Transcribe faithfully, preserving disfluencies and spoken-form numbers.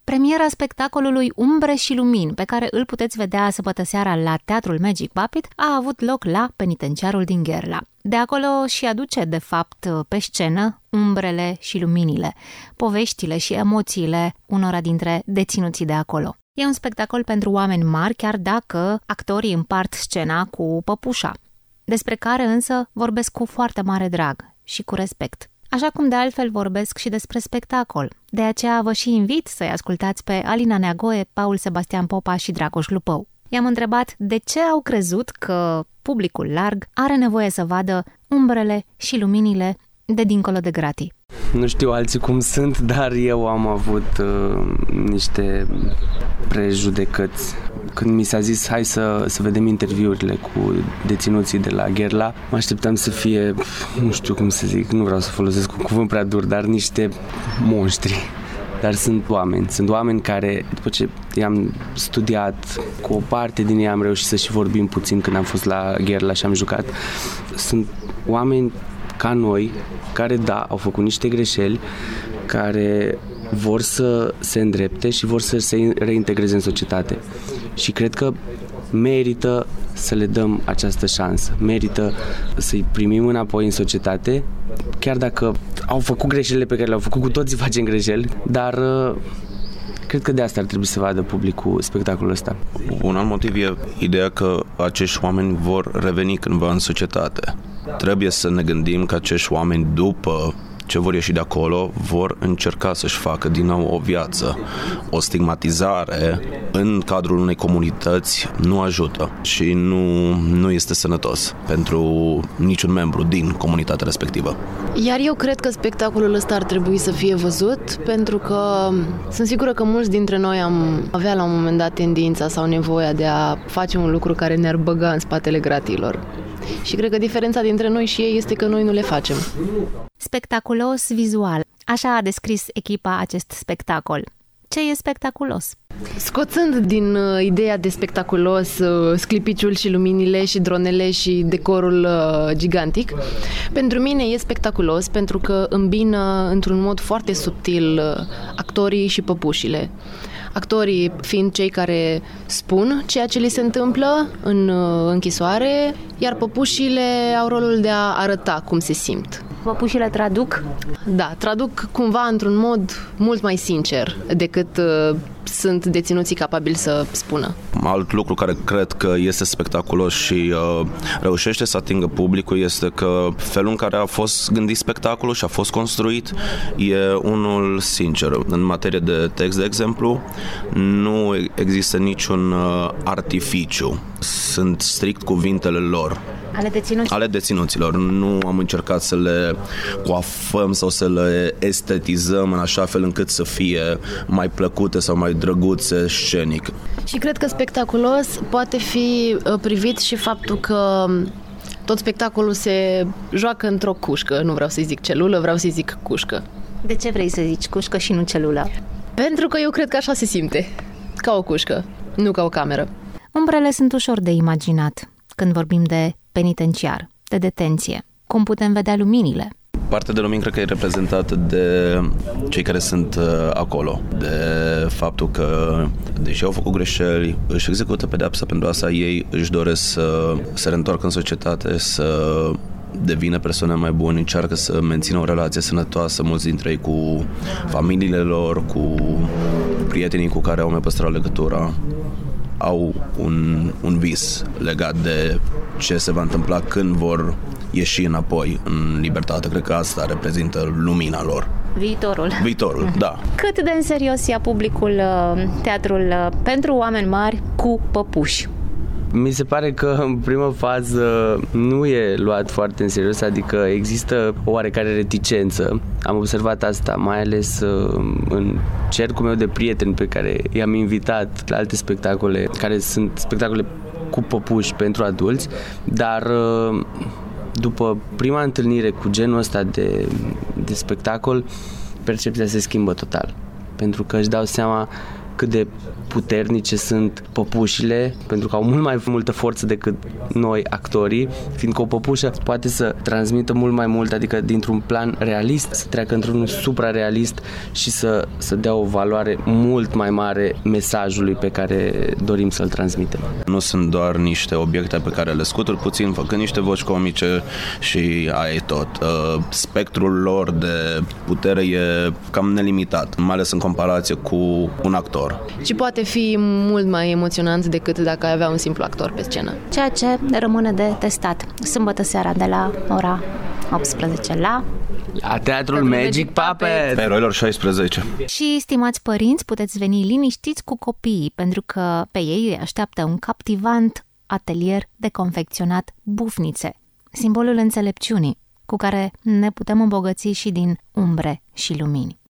Premiera spectacolului Umbre și Lumini, pe care îl puteți vedea sâmbătă seara la Teatrul Magic Puppet, a avut loc la penitenciarul din Gherla. De acolo și aduce, de fapt, pe scenă umbrele și luminile, poveștile și emoțiile unora dintre deținuții de acolo. E un spectacol pentru oameni mari, chiar dacă actorii împart scena cu păpușa, despre care însă vorbesc cu foarte mare drag și cu respect. Așa cum de altfel vorbesc și despre spectacol. De aceea vă și invit să-i ascultați pe Alina Neagoe, Paul Sebastian Popa și Dragoș Lupău. I-am întrebat de ce au crezut că publicul larg are nevoie să vadă umbrele și luminile de dincolo de gratii. Nu știu alții cum sunt, dar eu am avut uh, niște prejudecăți. Când mi s-a zis hai să, să vedem interviurile cu deținuții de la Gherla, mă așteptam să fie, nu știu cum să zic, nu vreau să folosesc un cuvânt prea dur, dar niște monștri. Dar sunt oameni, sunt oameni care, după ce i-am studiat, cu o parte din ei am reușit să și vorbim puțin când am fost la Gherla și am jucat, sunt oameni ca noi, care, da, au făcut niște greșeli, care vor să se îndrepte și vor să se reintegreze în societate. Și cred că merită să le dăm această șansă, merită să-i primim înapoi în societate, chiar dacă au făcut greșelile pe care le-au făcut, cu toții facem greșeli, dar cred că de asta ar trebui să vadă publicul spectacolul ăsta. Un alt motiv e ideea că acești oameni vor reveni cândva în societate. Trebuie să ne gândim că acești oameni, după ce vor ieși de acolo, vor încerca să-și facă din nou o viață. O stigmatizare în cadrul unei comunități nu ajută și nu, nu este sănătos pentru niciun membru din comunitatea respectivă. Iar eu cred că spectacolul ăsta ar trebui să fie văzut, pentru că sunt sigură că mulți dintre noi am avea la un moment dat tendința sau nevoia de a face un lucru care ne-ar băga în spatele gratilor. Și cred că diferența dintre noi și ei este că noi nu le facem. Spectaculos vizual. Așa a descris echipa acest spectacol. Ce e spectaculos? Scoțând din uh, ideea de spectaculos uh, sclipiciul și luminile și dronele și decorul uh, gigantic, pentru mine e spectaculos pentru că îmbină într-un mod foarte subtil uh, actorii și păpușile. Actorii fiind cei care spun ceea ce li se întâmplă în uh, închisoare, iar păpușile au rolul de a arăta cum se simt. Păpușile traduc? Da, traduc cumva într-un mod mult mai sincer decât uh, sunt deținuții capabili să spună. Alt lucru care cred că este spectaculos și uh, reușește să atingă publicul este că felul în care a fost gândit spectacolul și a fost construit e unul sincer. În materie de text, de exemplu, nu există niciun uh, artificiu. Sunt strict cuvintele lor. Ale deținuților. Ale deținuților. Nu am încercat să le coafăm sau să le estetizăm în așa fel încât să fie mai plăcute sau mai drăguțe scenic. Și cred că spectaculos poate fi privit și faptul că tot spectacolul se joacă într-o cușcă. Nu vreau să-i zic celulă, vreau să-i zic cușcă. De ce vrei să zici cușcă și nu celulă? Pentru că eu cred că așa se simte. Ca o cușcă, nu ca o cameră. Umbrele sunt ușor de imaginat când vorbim de penitenciar, de detenție. Cum putem vedea luminile? Partea de lumini cred că e reprezentată de cei care sunt uh, acolo, de faptul că, deși au făcut greșeli, își execută pedeapsa pentru asta, ei își doresc să se reîntoarcă în societate, să devină persoane mai bune, încearcă să mențină o relație sănătoasă, mulți dintre ei cu familiile lor, cu prietenii cu care au mai păstrat legătura. Au un, un vis legat de ce se va întâmpla când vor ieși înapoi în libertate. Cred că asta reprezintă lumina lor. Viitorul. Viitorul, da. Cât de în serios ia publicul teatrul pentru oameni mari cu păpuși? Mi se pare că în primă fază nu e luat foarte în serios, adică există o oarecare reticență. Am observat asta, mai ales în cercul meu de prieteni pe care i-am invitat la alte spectacole, care sunt spectacole cu păpuși pentru adulți, dar după prima întâlnire cu genul ăsta de, de spectacol, percepția se schimbă total, pentru că își dau seama cât de puternice sunt păpușile, pentru că au mult mai multă forță decât noi, actorii, fiindcă o păpușă poate să transmită mult mai mult, adică dintr-un plan realist să treacă într-unul suprarealist și să, să dea o valoare mult mai mare mesajului pe care dorim să-l transmitem. Nu sunt doar niște obiecte pe care le scuturi puțin, făcând niște voci comice și aia e tot. Spectrul lor de putere e cam nelimitat, mai ales în comparație cu un actor. Și poate fi mult mai emoționant decât dacă ai avea un simplu actor pe scenă. Ceea ce rămâne de testat. Sâmbătă seara de la ora optsprezece la La Teatrul Magic Puppet! Pe Eroilor șaisprezece. Și, stimați părinți, puteți veni liniștiți cu copiii, pentru că pe ei îi așteaptă un captivant atelier de confecționat bufnițe, simbolul înțelepciunii, cu care ne putem îmbogăți și din umbre și lumini.